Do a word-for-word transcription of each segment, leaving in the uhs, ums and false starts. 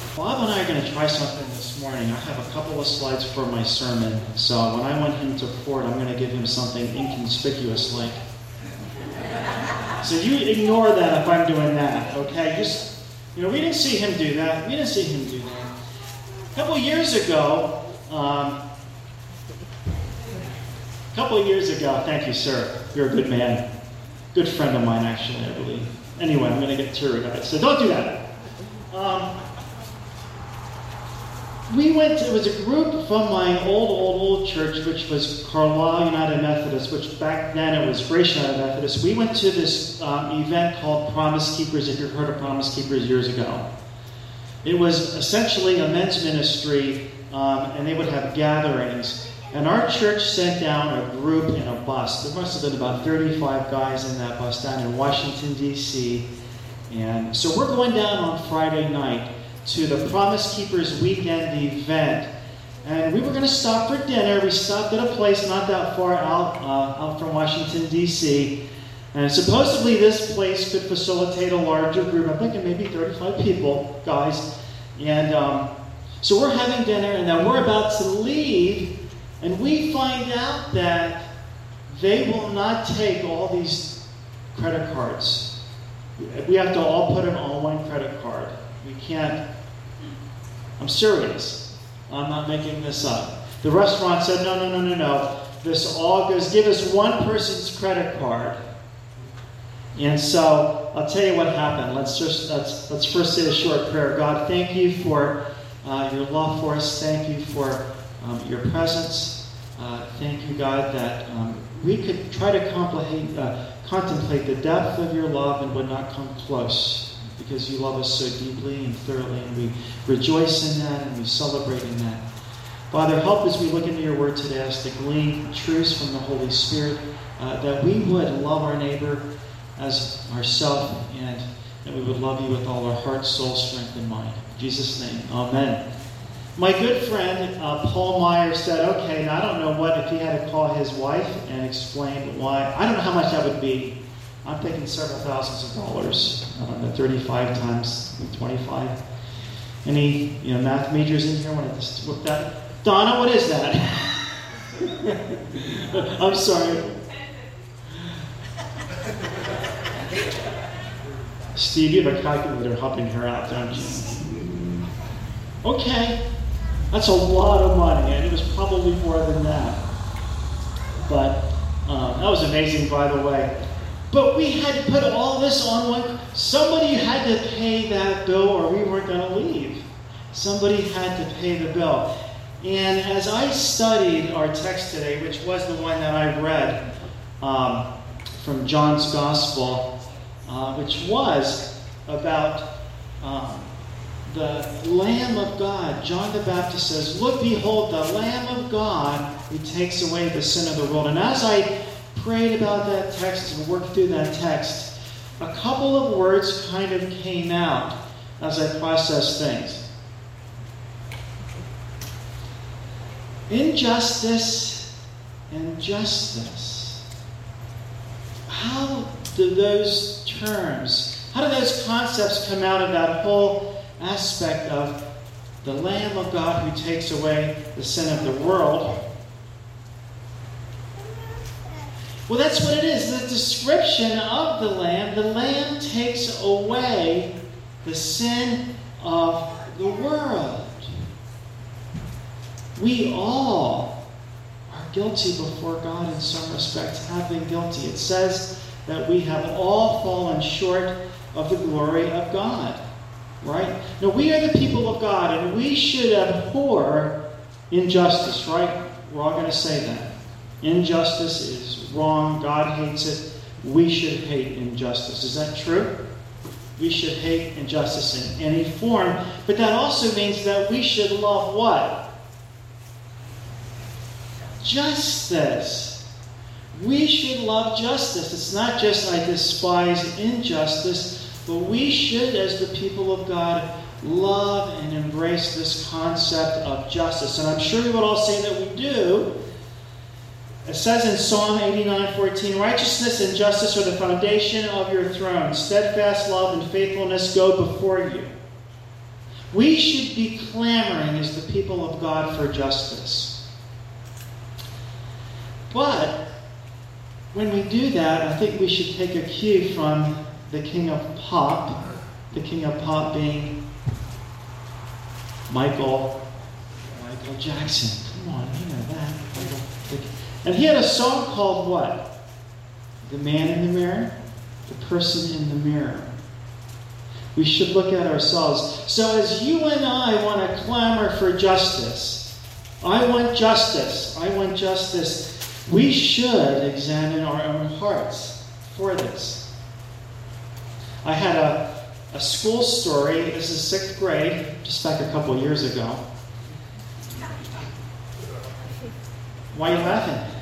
Bob and I are going to try something this morning. I have a couple of slides for my sermon, so when I want him to pour it, I'm going to give him something inconspicuous like. So you ignore that if I'm doing that, okay? Just, you know, we didn't see him do that. We didn't see him do that. A couple of years ago, um, a couple of years ago, thank you, sir. You're a good man. Good friend of mine, actually, I believe. Anyway, I'm going to get teary-eyed, so don't do that. Um, we went, to, it was a group from my old, old, old church, which was Carlisle United Methodist, which back then it was Grace United Methodist. We went to this um, event called Promise Keepers, if you've heard of Promise Keepers, years ago. It was essentially a men's ministry, um, and they would have gatherings. And our church sent down a group in a bus. There must have been about thirty-five guys in that bus down in Washington, D C And so we're going down on Friday night to the Promise Keepers weekend event. And we were going to stop for dinner. We stopped at a place not that far out, uh, out from Washington, D C And supposedly this place could facilitate a larger group. I'm thinking maybe thirty-five people, guys. And um, so we're having dinner, and then we're about to leave. And we find out that they will not take all these credit cards. We have to all put it on one credit card. We can't. I'm serious. I'm not making this up. The restaurant said, no, no, no, no, no. This all goes, give us one person's credit card. And so I'll tell you what happened. Let's just let's let's first say a short prayer. God, thank you for uh, your love for us. Thank you for um, your presence. Uh, thank you, God, that um, we could try to contemplate, uh, contemplate the depth of your love and would not come close, because you love us so deeply and thoroughly, and we rejoice in that and we celebrate in that. Father, help as we look into your word today, us to glean truths from the Holy Spirit, uh, that we would love our neighbor as ourselves, and that we would love you with all our heart, soul, strength, and mind. In Jesus' name, amen. My good friend, uh, Paul Meyer, said, okay, now I don't know what, if he had to call his wife and explain why, I don't know how much that would be. I'm thinking several thousands of dollars. I don't know, thirty-five times twenty-five. Any, you know, math majors in here want to just look that? Donna, what is that? I'm sorry. Steve, you have a calculator helping her out, don't you? Okay. That's a lot of money, and it was probably more than that. But um, that was amazing, by the way. But we had to put all this on one. Somebody had to pay that bill, or we weren't going to leave. Somebody had to pay the bill. And as I studied our text today, which was the one that I read um, from John's Gospel, uh, which was about um, the Lamb of God. John the Baptist says, look, behold, the Lamb of God who takes away the sin of the world. And as I prayed about that text and worked through that text, a couple of words kind of came out as I processed things. Injustice and justice. How do those terms, how do those concepts come out of that whole aspect of the Lamb of God who takes away the sin of the world? Well, that's what it is. The description of the Lamb, the Lamb takes away the sin of the world. We all are guilty before God in some respects, have been guilty. It says that we have all fallen short of the glory of God. Right? Now, we are the people of God, and we should abhor injustice, right? We're all going to say that. Injustice is wrong. God hates it. We should hate injustice. Is that true? We should hate injustice in any form. But that also means that we should love what? Justice. We should love justice. It's not just I despise injustice, but we should, as the people of God, love and embrace this concept of justice. And I'm sure we would all say that we do. It says in Psalm eighty-nine fourteen, righteousness and justice are the foundation of your throne. Steadfast love and faithfulness go before you. We should be clamoring as the people of God for justice. But when we do that, I think we should take a cue from the king of pop, the king of pop being Michael, Michael Jackson. Come on, you know that. And he had a song called what? The Man in the Mirror? The Person in the Mirror. We should look at ourselves. So as you and I want to clamor for justice, I want justice, I want justice, we should examine our own hearts for this. I had a, a school story. This is sixth grade, just back a couple years ago. Why are you laughing?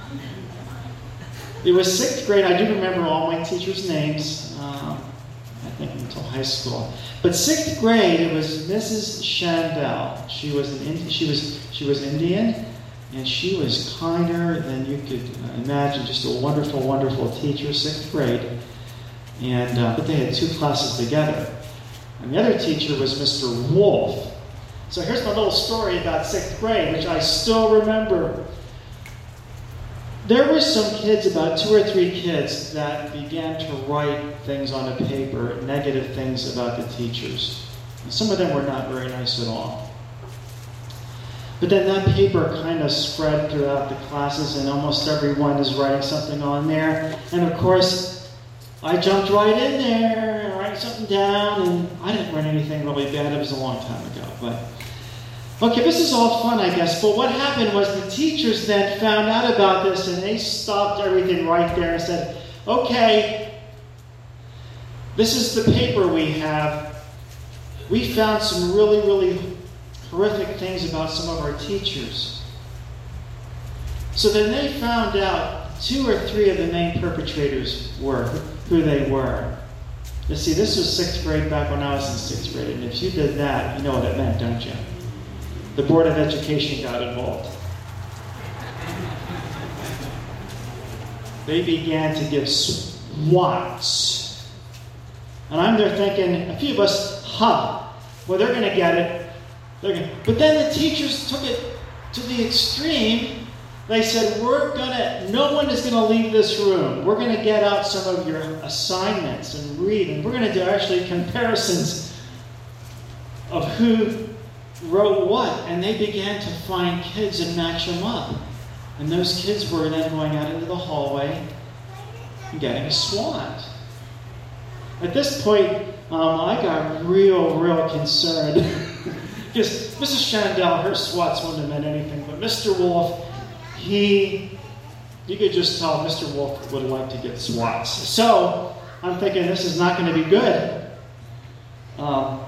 It was sixth grade. I do remember all my teachers' names, um, I think until high school. But sixth grade, it was Missus Shandell. She was an Indi- she was she was Indian, and she was kinder than you could imagine. Just a wonderful, wonderful teacher. Sixth grade, and uh, but they had two classes together. And the other teacher was Mister Wolf. So here's my little story about sixth grade, which I still remember. There were some kids, about two or three kids, that began to write things on a paper, negative things about the teachers. And some of them were not very nice at all. But then that paper kind of spread throughout the classes, and almost everyone is writing something on there. And of course, I jumped right in there and writing something down, and I didn't write anything really bad. It was a long time ago, but okay, this is all fun, I guess, but what happened was the teachers then found out about this, and they stopped everything right there and said, okay, this is the paper we have. We found some really, really horrific things about some of our teachers. So then they found out two or three of the main perpetrators were, who they were. You see, this was sixth grade back when I was in sixth grade, and if you did that, you know what it meant, don't you? The Board of Education got involved. They began to give swats. And I'm there thinking, a few of us, huh, well, they're going to get it. They're gonna. But then the teachers took it to the extreme. They said, we're going to, no one is going to leave this room. We're going to get out some of your assignments and read. And we're going to do actually comparisons of who wrote what, and they began to find kids and match them up. And those kids were then going out into the hallway and getting a SWAT. At this point, um, I got real, real concerned. Because Missus Shandell, her SWATs wouldn't have meant anything, but Mister Wolf, he, you could just tell Mister Wolf would like to get SWATs. So, I'm thinking this is not going to be good. Um,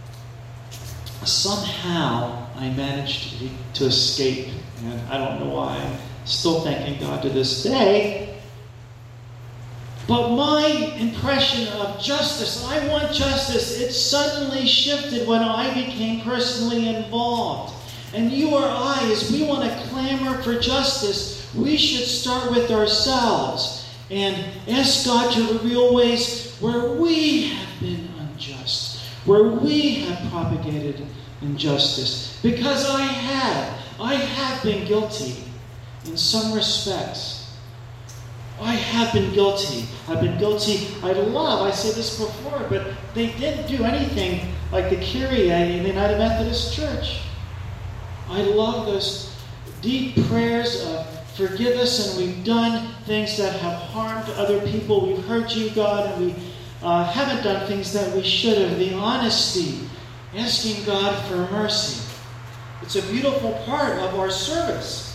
Somehow, I managed to, to escape, and I don't know why. I'm still thanking God to this day. But my impression of justice, I want justice, it suddenly shifted when I became personally involved. And you or I, as we want to clamor for justice, we should start with ourselves and ask God to reveal ways where we have been unjust, where we have propagated injustice. Because I have. I have been guilty in some respects. I have been guilty. I've been guilty. I love, I said this before, but they didn't do anything like the Kyrie in the United Methodist Church. I love those deep prayers of forgive us, and we've done things that have harmed other people. We've hurt you, God, and we Uh, haven't done things that we should have. The honesty, asking God for mercy. It's a beautiful part of our service.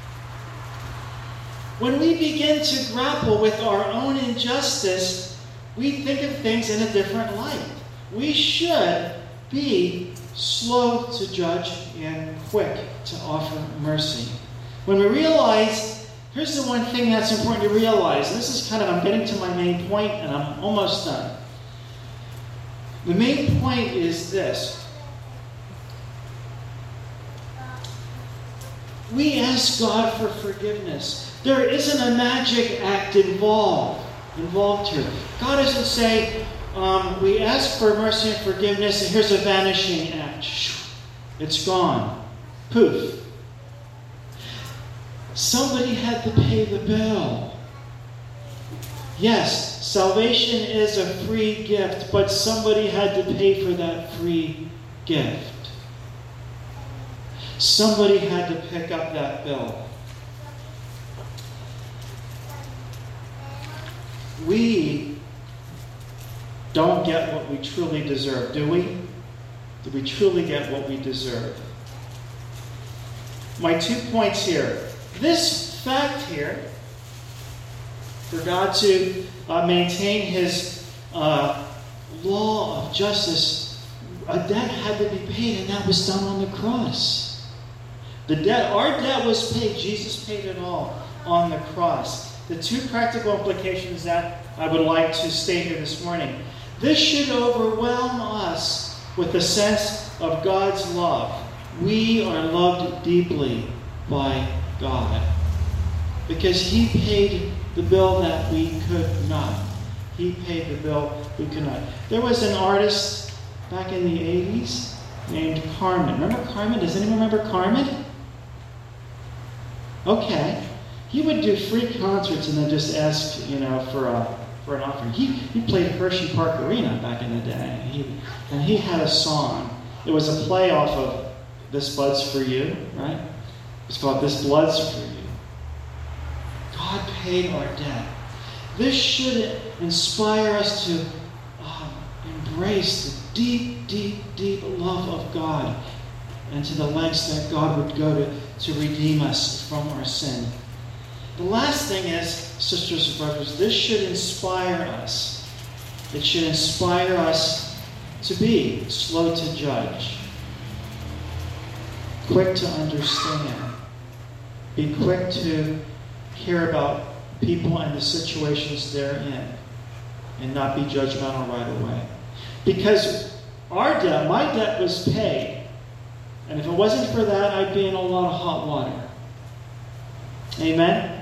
When we begin to grapple with our own injustice, we think of things in a different light. We should be slow to judge and quick to offer mercy. When we realize, here's the one thing that's important to realize. This is kind of, I'm getting to my main point, and I'm almost done. The main point is this. We ask God for forgiveness. There isn't a magic act involved, involved here. God doesn't say, um, we ask for mercy and forgiveness, and here's a vanishing act. overnight. It's gone. Poof. Somebody had to pay the bill. Yes, salvation is a free gift, but somebody had to pay for that free gift. Somebody had to pick up that bill. We don't get what we truly deserve, do we? Do we truly get what we deserve? My two points here. This fact here, for God to uh, maintain His uh, law of justice, a debt had to be paid, and that was done on the cross. The debt, our debt was paid. Jesus paid it all on the cross. The two practical implications that I would like to state here this morning. This should overwhelm us with a sense of God's love. We are loved deeply by God because He paid the bill that we could not. He paid the bill we could not. There was an artist back in the eighties named Carmen. Remember Carmen? Does anyone remember Carmen? Okay. He would do free concerts and then just ask, you know, for a for an offering. He he played Hershey Park Arena back in the day. He, and he had a song. It was a play off of This Blood's for You, right? It's called This Blood's for You. God paid our debt. This should inspire us to um, embrace the deep, deep, deep love of God and to the lengths that God would go to, to redeem us from our sin. The last thing is, sisters and brothers, this should inspire us. It should inspire us to be slow to judge, quick to understand, be quick to care about people and the situations they're in, and not be judgmental right away. Because our debt, my debt was paid, and if it wasn't for that, I'd be in a lot of hot water. Amen?